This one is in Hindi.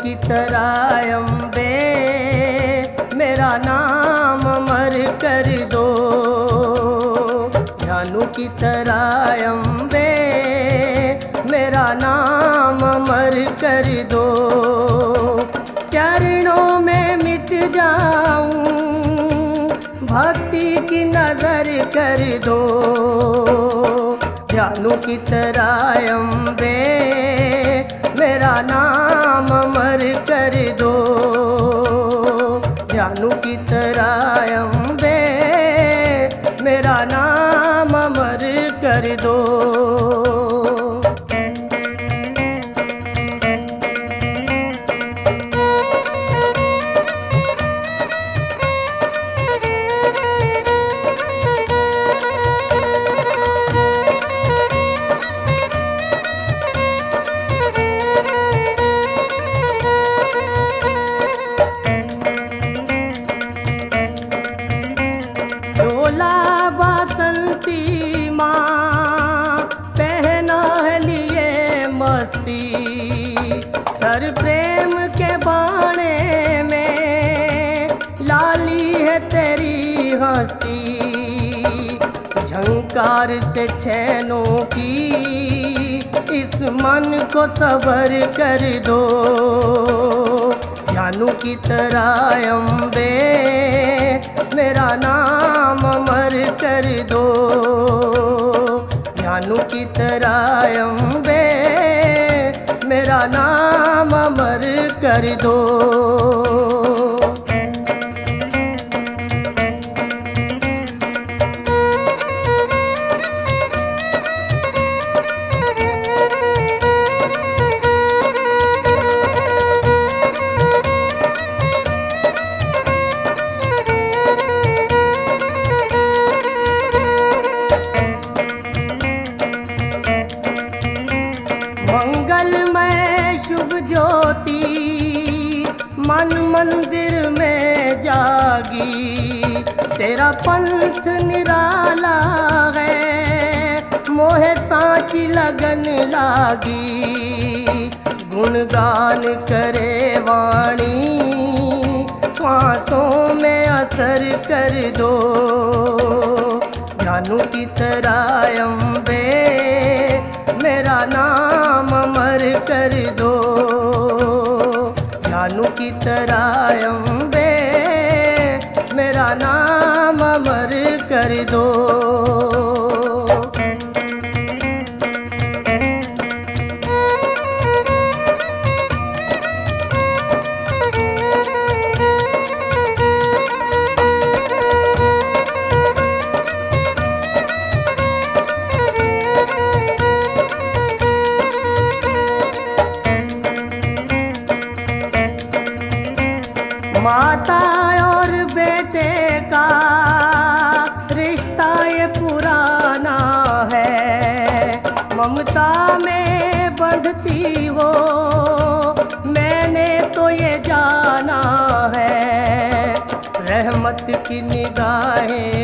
की तरह अम्बे मेरा नाम अमर कर दो। जानू की तरह अम्बे मेरा नाम अमर कर दो। चरणों में मिट जाऊं भक्ति की नजर कर दो। जानू की तरह अम्बे मेरा नाम अमर कर दो। जानू की तरह अम्बे मेरा नाम अमर कर दो। डोला बासंती माँ पहना है लिए मस्ती। सर प्रेम के बाणे में लाली है तेरी हस्ती। झंकार से छैनों की इस मन को सबर कर दो। जानू की तरह अम्बे मेरा नाम अमर कर दो। जानू की तरह अम्बे मेरा नाम अमर कर दो। मंगलमय शुभ ज्योति मन मंदिर में जागी। तेरा पंथ निराला है मोहे सांची लगन लागी। गुणगान करे वाणी श्वासों में असर कर दो। जानू की तरह अम्बे मेरा नाम अमर कर दो। जानू की तरह अम्बे मेरा नाम अमर कर दो। माता और बेटे का रिश्ता ये पुराना है। ममता में बढ़ती हो मैंने तो ये जाना है। रहमत की निगाहें